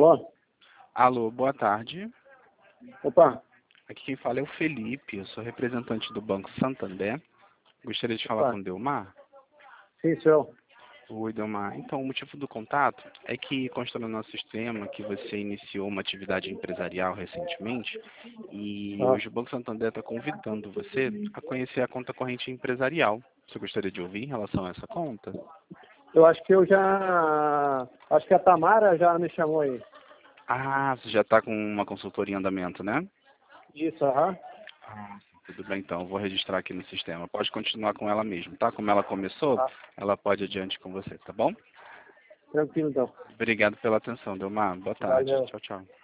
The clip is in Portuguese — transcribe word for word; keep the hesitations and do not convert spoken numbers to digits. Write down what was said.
Alô? Alô, boa tarde. Opa, Aqui quem fala é o Felipe, eu sou representante do Banco Santander. Gostaria de falar opa. com o Delmar. Sim, senhor. Oi, Delmar. Então, o motivo do contato é que consta no nosso sistema que você iniciou uma atividade empresarial recentemente e Ah, hoje o Banco Santander está convidando você a conhecer a conta corrente empresarial. Você gostaria de ouvir em relação a essa conta? eu acho que eu já... Acho que a Tamara já me chamou aí. Ah, você já está com uma consultoria em andamento, né? Isso, aham. Ah, tudo bem, então, eu vou registrar aqui no sistema. Pode continuar com ela mesmo, tá? Como ela começou, Ah, ela pode ir adiante com você, tá bom? tranquilo então. Obrigado pela atenção, Delmar. Boa tarde. Valeu. Tchau, tchau.